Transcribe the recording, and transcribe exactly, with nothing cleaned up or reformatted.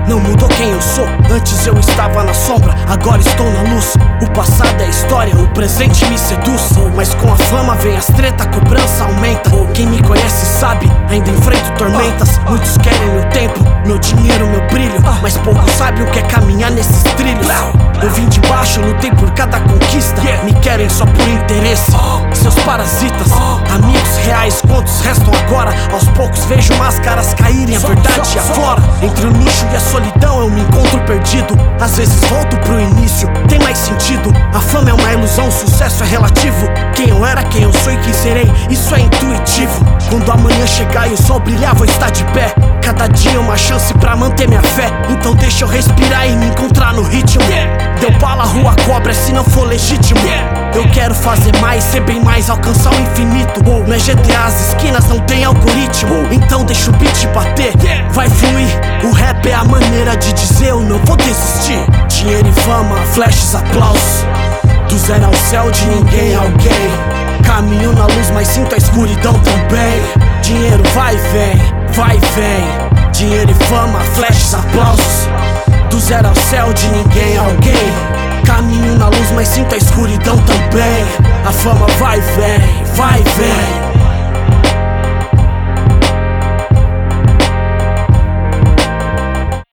não mudou quem eu sou. Antes eu estava na sombra, agora estou na luz. O passado é história, o presente me seduz. Mas com a fama vem as treta, a cobrança aumenta. Quem me conhece sabe, ainda enfrento tormentas. Muitos querem meu tempo, meu dinheiro, meu brilho, mas poucos sabem o que é caminhar nesses trilhos. Eu vim de baixo, lutei por cada conquista. Me querem só por interesse, seus parasitas. Amigos reais, quantos restam agora? Aos poucos vejo máscaras caírem, a verdade aflora. Entre o luxo e a solidão eu me encontro perdido. Às vezes volto pro início, tem mais sentido. A fama é uma ilusão, o sucesso é relativo. Quem eu era, quem eu sou e quem serei, isso é intuitivo. Quando amanhã chegar e o sol brilhar, vou estar de pé. Cada dia é uma chance pra manter minha fé. Então deixa eu respirar e me encontrar no ritmo. Deu bala, rua cobra, se não for legítimo. Eu quero fazer mais, ser bem mais, alcançar o infinito. Não é G T A, as esquinas não tem algoritmo. Então deixa o beat bater, vai fluir. O rap é a maneira de dizer eu não vou desistir. Dinheiro e fama, flashes, aplausos. Do zero ao céu, de ninguém a alguém. Caminho na luz, mas sinto a escuridão também. Dinheiro vai e vem, vai e vem. Dinheiro e fama, flashes, aplausos. Do zero ao céu, de ninguém a alguém. Caminho na luz, mas sinto a escuridão também. A fama vai e vem, vai e vem.